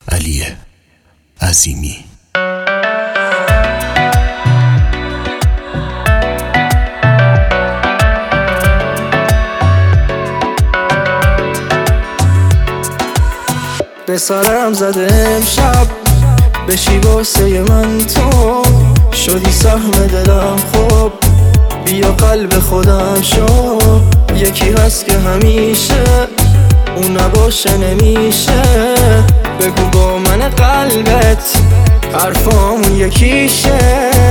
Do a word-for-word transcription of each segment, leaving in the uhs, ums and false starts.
علی عظیمی. به سرم زده امشب بشی واسه من تو شدی سهم دلم. خب بیا قلب خودم شو، یکی هست که همیشه اون نباشه نمیشه. بگو با من قلبت حرفامون یکیشه.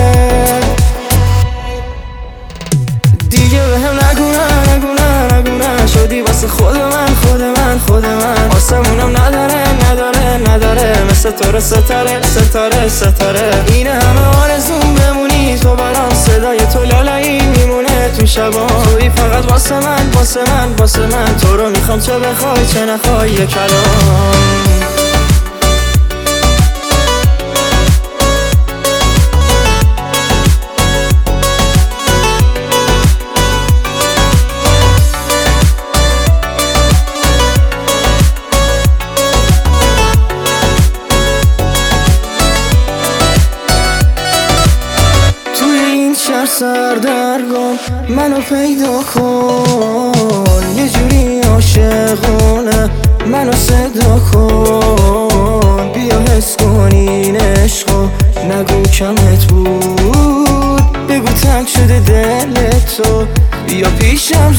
دیگه به هم نگونه نگونه نگونه شدی واسه خود من خود من خود من. آسمونم نداره نداره نداره مثل تو ستاره ستاره ستاره. این همه آرزوم بمونی تو برام، صدای تو لالایی میمونه تو شبا. توی فقط واسه من واسه من واسه من. تو رو میخوام چه بخوای چه نخوای یه کلام. سردرگم منو پیدا کن، یه جوری عاشقونه منو صدا کن. بیا حس کن این عشقو، نگو کمت بود، بگو تنگ شده دل تو، بیا پیشم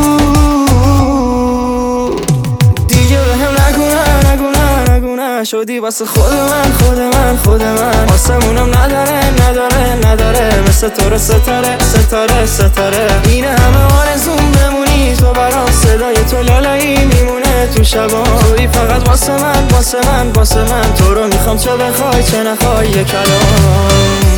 زود. دیگه به هم نگونه نگونه نگونه شدی واسه خود من خود من خود من. آسمونم نداره نداره نداره مثل تو ستاره ستاره ستاره. این همه آرزوم بمونی تو برام، صدای تو لالایی میمونه تو شبا. توی فقط واسه من واسه من واسه من. تو رو میخوام چه بخوای چه نخوای یه کلام.